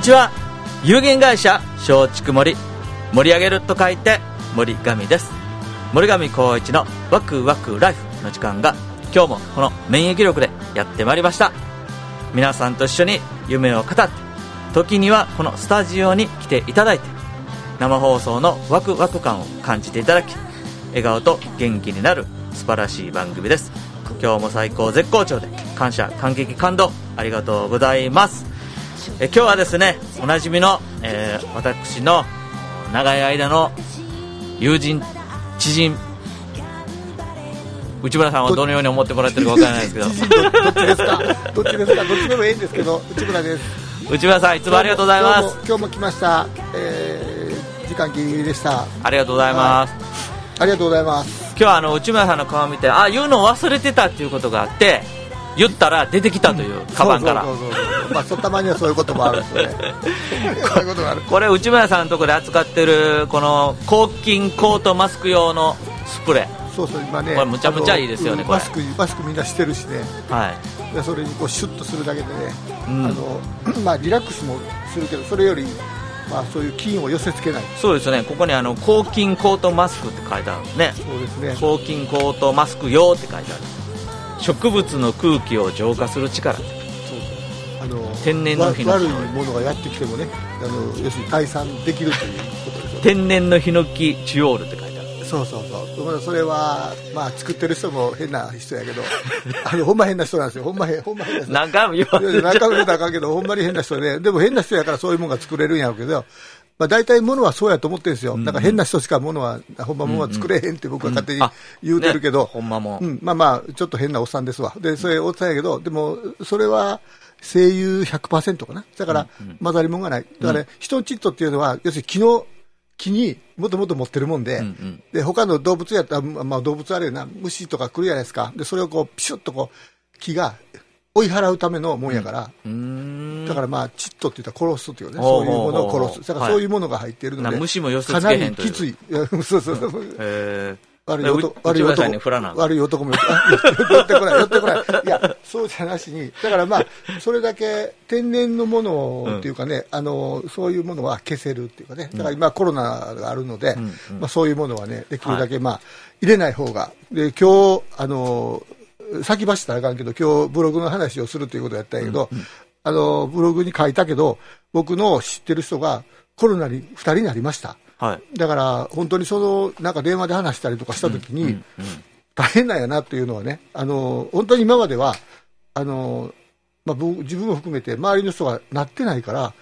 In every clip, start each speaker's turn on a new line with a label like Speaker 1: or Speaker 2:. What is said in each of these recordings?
Speaker 1: ちは。有限会社松竹森、盛り上げると書いて森上です。森上光一のワクワクライフの時間が今日もこの免疫力でやってまいりました。皆さんと一緒に夢を語って、時にはこのスタジオに来ていただいて、生放送のワクワク感を感じていただき、笑顔と元気になる素晴らしい番組です。今日も最高絶好調で感謝感激感動ありがとうございます。今日はですね、おなじみの、私の長い間の友人知人、内村さんはどのように思ってもらってるかわからないですけど、
Speaker 2: どっちですかどっちでもいいんですけど、内村です。
Speaker 1: 内村さんいつもありがとうございます。
Speaker 2: 今日も来ました、時間ギリギリでした。
Speaker 1: ありがとうございます、
Speaker 2: ありがとうございます。
Speaker 1: 今日は内村さんの顔を見て、言うのを忘れてたっていうことがあって、言ったら出てきたという、カバンから。
Speaker 2: たまにはそういうこともあるんですよねそういうことがある。
Speaker 1: これ内村さんのところで扱ってるこの抗菌コートマスク用のスプレー、
Speaker 2: そう今ね、
Speaker 1: これむちゃむちゃいいですよね。これ
Speaker 2: マスクみんなしてるしね、
Speaker 1: はい、
Speaker 2: でそれにこうシュッとするだけでね、リラックスもするけど、それよりそういう菌を寄せ付けない。
Speaker 1: そうですね。ここに抗菌コートマスクって書いてあるんですね。
Speaker 2: そうですね。
Speaker 1: 抗菌コートマスク用って書いてある。植物の空気を浄化する力。そう天然のヒノキ、
Speaker 2: 悪いものがやってきてもね、要するに退散できるということですよね。
Speaker 1: 天然のヒノキチオールって書いてある。
Speaker 2: そうそれは作ってる人も変な人やけどほんま変な人なんですよ。ほんま変な人。
Speaker 1: 何回も言われて、
Speaker 2: 何回も言うたらあかんけど、ほんまに変な人で、でも変な人やからそういうものが作れるんやけど、大体物はそうやと思ってるんですよ。なんか変な人しかほんま物は作れへんって僕は勝手に言うてるけど、
Speaker 1: ほんまも
Speaker 2: ちょっと変なおっさんですわ。でそれおっさんやけど、でもそれは精油 100% かな。だから混ざり物がない。だから、ヒトンチッドっていうのは要するに木にもともと持ってるもんで、で他の動物やったら、動物あれな、虫とか来るじゃないですか。でそれをこうピシュッと木が追い払うためのもんやから、だからチッドって言ったら殺すっていうね、そういうものを殺す。だからそういうものが入っているので、
Speaker 1: 虫も寄せ付けへんという、
Speaker 2: かなりきつい。そう悪い男も寄ってこない。いや、そうじゃなしに、だからそれだけ天然のものっていうかね、そういうものは消せるっていうかね、だから今コロナがあるので、そういうものはね、できるだけ入れない方が。で、今日、先走ったらあかんけど、今日ブログの話をするということをやったんやけど、ブログに書いたけど、僕の知ってる人がコロナに2人になりました。だから本当になんか電話で話したりとかしたときに大変なんやなっていうのはね、本当に今までは自分も含めて周りの人がなってないから、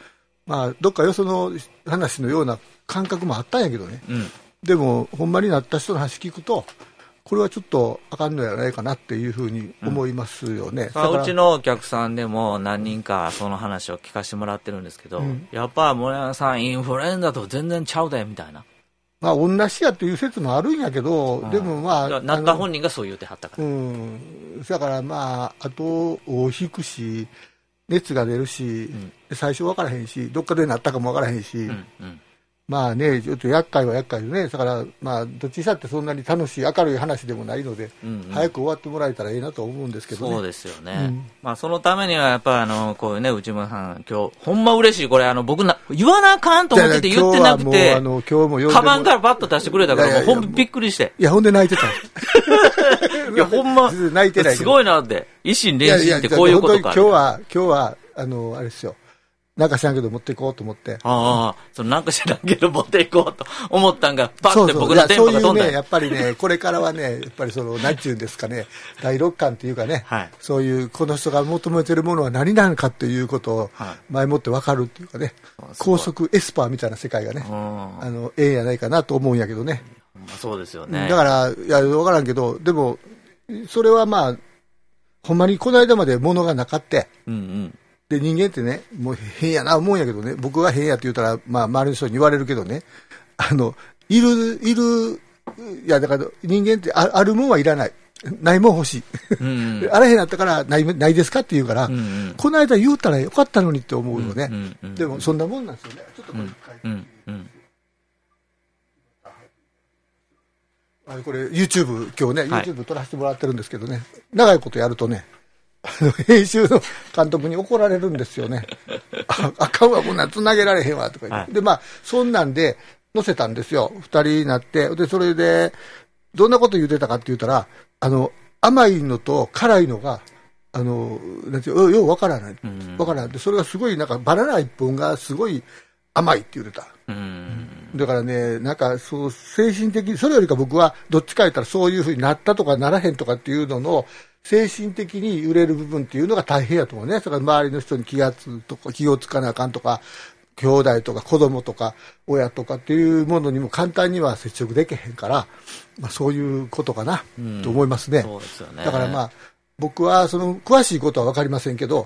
Speaker 2: どっかよその話のような感覚もあったんやけどね、でもほんまになった人の話聞くと、これはちょっとあかんのやないかなっていうふうに思いますよね。
Speaker 1: うちのお客さんでも何人かその話を聞かせてもらってるんですけど、やっぱ森山さんインフルエンザと全然ちゃうでみたいな、
Speaker 2: 同じやっていう説もあるんやけど、でも
Speaker 1: なった本人がそう言うてはったから、
Speaker 2: だからあとを引くし、熱が出るし、最初分からへんし、どっかでなったかも分からへんし、ちょっと厄介は厄介でね。だからどっちにしたってそんなに楽しい明るい話でもないので、早く終わってもらえたらいいなと思うんですけどね。
Speaker 1: そうですよね、そのためにはやっぱこういうね、内村さん今日ほんま嬉しい。これ僕言わなあかんと思ってて言ってなくて、今日もカバンからバッと出してくれたから、ほんまびっくりして、
Speaker 2: いやほんで泣いてた
Speaker 1: いやほんま泣いてない、すごいなって、一心連心ってこういうことか。
Speaker 2: 今日はあれですよ、なんか知らんけど持っていこうと思って。
Speaker 1: なんか知らんけど持っていこうと思ったんが、パッて僕のテンポが飛んだ。
Speaker 2: そういうね、やっぱりね、これからはね、やっぱりなんていうんですかね、第六感っていうかね、そういうこの人が求めてるものは何なのかっていうことを前もって分かるっていうかね、高速エスパーみたいな世界がね、ええんやないかなと思うんやけどね。
Speaker 1: そうですよね。
Speaker 2: だから、分からんけど、でも、それはほんまにこの間まで物がなかって、で人間ってね、もう変やな思うんやけどね、僕が変やって言ったら、周りの人に言われるけどね、いやだから人間ってあるもんはいらない、ないもん欲しい、あらへんなったからないですかって言うから、この間言うたらよかったのにって思うよね、でもそんなもんなんですよね。ちょっとこれ書いて、これ YouTube 今日ね、YouTube 撮らせてもらってるんですけどね、長いことやるとね、編集の監督に怒られるんですよね。 あかんわ、こんなん繋げられへんわ、とか言って。
Speaker 1: はい、
Speaker 2: で、まあ、そんなんで乗せたんですよ。二人になって。で、それで、どんなこと言ってたかって言ったら、甘いのと辛いのが、なんてようわからない。わからない。で、それがすごい、なんか、バナナ一本がすごい甘いって言ってた。だからね、なんか、そう、精神的に、それよりか僕は、どっちか言ったらそういうふうになったとかならへんとかっていうのの、精神的に揺れる部分っていうのが大変やと思うね。それから周りの人に気をつかなあかんとか、兄弟とか子供とか親とかっていうものにも簡単には接触できへんから、まあそういうことかな、と思いますね。
Speaker 1: そうですよね。
Speaker 2: だからまあ、僕はその詳しいことはわかりませんけど、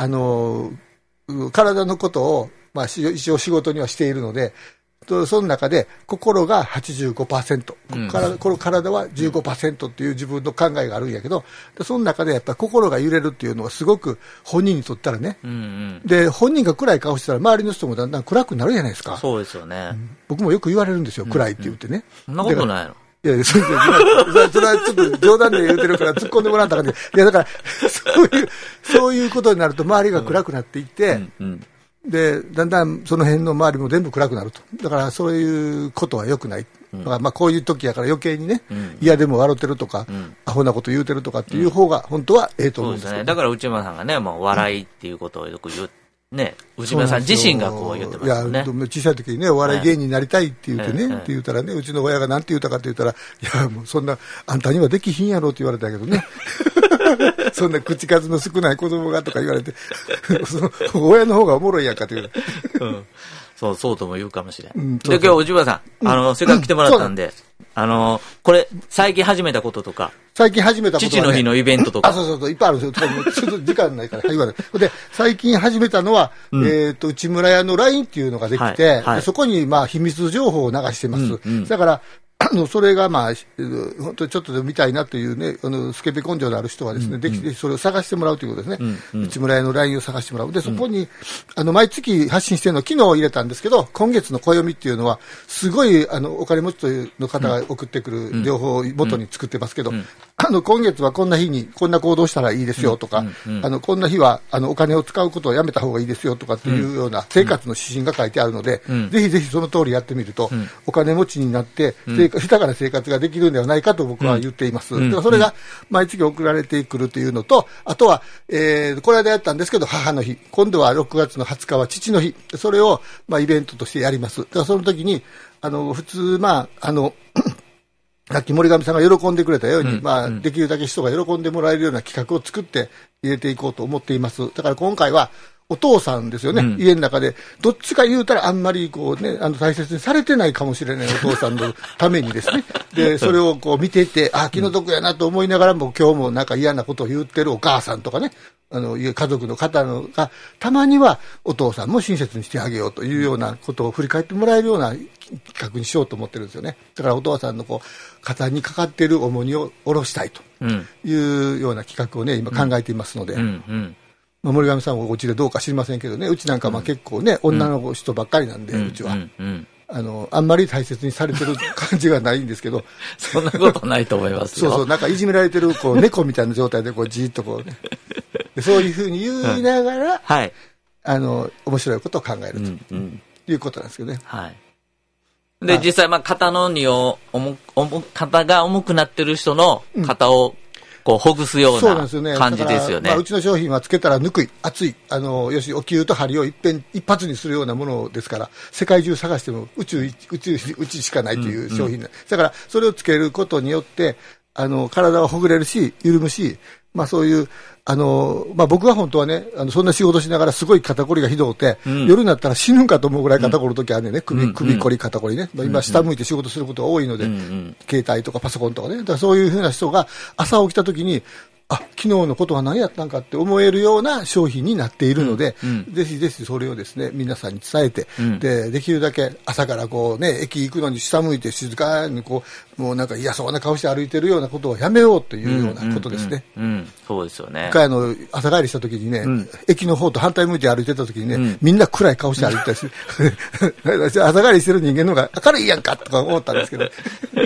Speaker 2: 体のことを、まあ一応仕事にはしているので、その中で心が 85%、この体は 15% っていう自分の考えがあるんやけど、その中でやっぱり心が揺れるっていうのはすごく本人にとったらね、で本人が暗い顔してたら周りの人もだんだん暗くなるじゃないですか。
Speaker 1: そうですよね。
Speaker 2: 僕もよく言われるんですよ、暗いって言ってね。
Speaker 1: そんなことないの。
Speaker 2: いや、それはちょっと冗談で言うてるから突っ込んでもらったからね。いや、だから、そういうことになると周りが暗くなっていって、で、だんだんその辺の周りも全部暗くなると。だからそういうことは良くない。だからまあこういう時やから余計にね、嫌でも笑ってるとか、アホなこと言うてるとかっていう方が本当はええと思うんですよ。
Speaker 1: そうですね。だから内村さんがね、もう笑いっていうことをよく言う。ね、内村さん自身がこう言ってますよね。いや、
Speaker 2: 小さい時にね、お笑い芸人になりたいって言ってね、って言ったらね、うちの親が何て言ったかって言ったら、いや、もうそんな、あんたにはできひんやろって言われたけどね。そんな口数の少ない子供がとか言われて、その親の方がおもろいやんかって言う。
Speaker 1: そうとも言うかもしれん。で、今日内村さん、せっかく来てもらったんで、これ、最近始めたこととか。
Speaker 2: 最近始めたことは、ね、
Speaker 1: 父の日のイベントとか。
Speaker 2: そう、いっぱいあるんですよ。ちょっと時間ないから言わない。で、最近始めたのは、内村屋の LINE っていうのができて、そこに、まあ、秘密情報を流してます。だから、それがまあ、本当にちょっとでも見たいなというね、スケベ根性のある人はですね、できて、それを探してもらうということですね。内村屋の LINE を探してもらう。で、そこに、毎月発信してるのを昨日入れたんですけど、今月の暦っていうのは、すごい、お金持ちというの方が送ってくる情報を元に作ってますけど、今月はこんな日にこんな行動したらいいですよとか、こんな日はお金を使うことをやめた方がいいですよとかっていうような生活の指針が書いてあるので、ぜひぜひその通りやってみると、お金持ちになって豊かな生活ができるんではないかと僕は言っています。だからそれが毎月送られてくるというのと、あとは、この間やったんですけど母の日、今度は6月の20日は父の日、それをまあイベントとしてやります。だからその時に普通まあさっき森上さんが喜んでくれたように、まあ、できるだけ人が喜んでもらえるような企画を作って入れていこうと思っています。だから今回は、お父さんですよね、家の中で。どっちか言うたらあんまりこうね、大切にされてないかもしれないお父さんのためにですね。で、それをこう見ていて、気の毒やなと思いながらも、今日もなんか嫌なことを言ってるお母さんとかね、家族の方が、たまにはお父さんも親切にしてあげようというようなことを振り返ってもらえるような企画にしようと思ってるんですよね。だからお父さんのこう、肩にかかっている重荷を下ろしたいというような企画をね、今考えていますので。森上さんはお家でどうか知りませんけどね、うちなんかまあ結構ね、女の人ばっかりなんで、うちは。あんまり大切にされてる感じがないんですけど。
Speaker 1: そんなことないと思いますよ。
Speaker 2: そう、なんかいじめられてる、こう、猫みたいな状態で、こう、じーっとこうね。そういうふうに言いながら、面白いことを考えるということなんですけどね。
Speaker 1: で、実際、まあ、肩の荷を、肩が重くなってる人の肩を、こうほぐすような感じですよね。
Speaker 2: うちの商品はつけたらぬくい、熱い、要するにお灸と針を一発にするようなものですから、世界中探してもうちしかないという商品だからそれをつけることによって体はほぐれるし緩むし、まあそういうまあ僕は本当はねそんな仕事しながらすごい肩こりがひどくて、夜になったら死ぬんかと思うぐらい肩こる時あるね、首こり肩こりね、今下向いて仕事することが多いので、携帯とかパソコンとかね、だからそういうふうな人が朝起きた時に昨日のことは何やったんかって思えるような商品になっているので、ぜひぜひそれをですね皆さんに伝えて、できるだけ朝からこうね駅行くのに下向いて静かにこうもうなんか嫌そうな顔して歩いてるようなことをやめようというようなことですね。
Speaker 1: そうですよね。
Speaker 2: 一回朝帰りした時にね、駅の方と反対向いて歩いてた時にね、みんな暗い顔して歩いてたし朝帰りしてる人間の方が明るいやんかとか思ったんですけど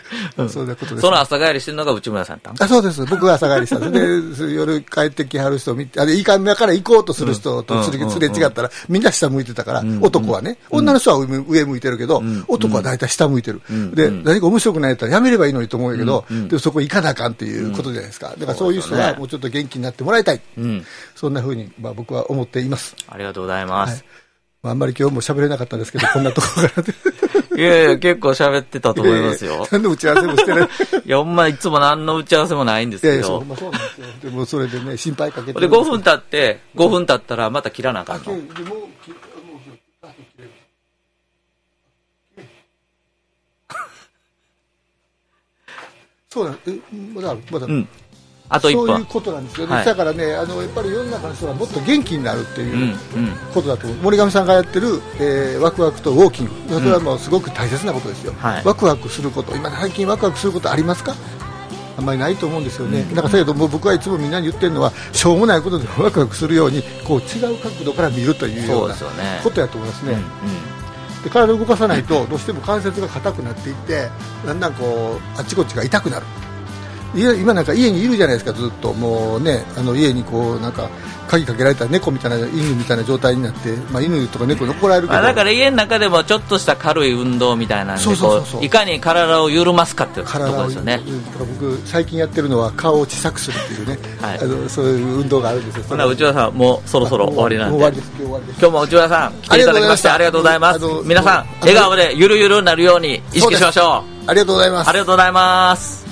Speaker 2: そういうことです。
Speaker 1: その朝帰りしてるのが内村さんだった
Speaker 2: そうです。僕が朝帰りしたんです。で、夜帰ってきはる人を見て、今から行こうとする人とすれ違ったら、みんな下向いてたから、男はね、女の人は上向いてるけど、男は大体下向いてる。で、何か面白くないやったらやめればいいのにと思うんやけど、でそこ行かなあかんっていうことじゃないですか。だからそういう人はもうちょっと元気になってもらいたい。そんな風に、僕は思っています。
Speaker 1: ありがとうございます。
Speaker 2: あんまり今日も喋れなかったんですけど、こんなところから
Speaker 1: いやいや、結構喋ってたと思いますよ。
Speaker 2: 何の打ち合わせもしてない。
Speaker 1: いや、ほんまいつも何の打ち合わせもないんですけど。いや
Speaker 2: そうなんですよ。でもそれでね、心配かけて。
Speaker 1: で、5分経ったらまた切らなあかんの。
Speaker 2: そうなんまだある。
Speaker 1: あと1分。
Speaker 2: そういうことなんですよね。だからね、やっぱり世の中の人がもっと元気になるっていうことだと思う。森上さんがやってる、ワクワクとウォーキング。それはもうすごく大切なことですよ。ワクワクすること。今最近ワクワクすることありますか？あんまりないと思うんですよね。だからだけど僕はいつもみんなに言ってるのは、しょうもないことでワクワクするように、こう違う角度から見るというようなことやと思いますね。で、体を動かさないとどうしても関節が硬くなっていって、だんだんこうあっちこっちが痛くなる。今なんか家にいるじゃないですか、ずっともうね、家にこうなんか鍵かけられた猫みたいな犬みたいな状態になって、犬とか猫に怒られるけど、
Speaker 1: だから家の中でもちょっとした軽い運動みたいなんで、いかに体を緩ますかっていうところですよね。
Speaker 2: 僕最近やってるのは顔を小さくするっていうね、そういう運動があるんですよ。
Speaker 1: ほな内村さんもうそろそろ終わりなんで、
Speaker 2: 今
Speaker 1: 日も内村さん来ていただきましてありがとうございます。皆さん笑顔でゆるゆるなるように意識しましょう。
Speaker 2: ありがとうございます。
Speaker 1: ありがとうございます。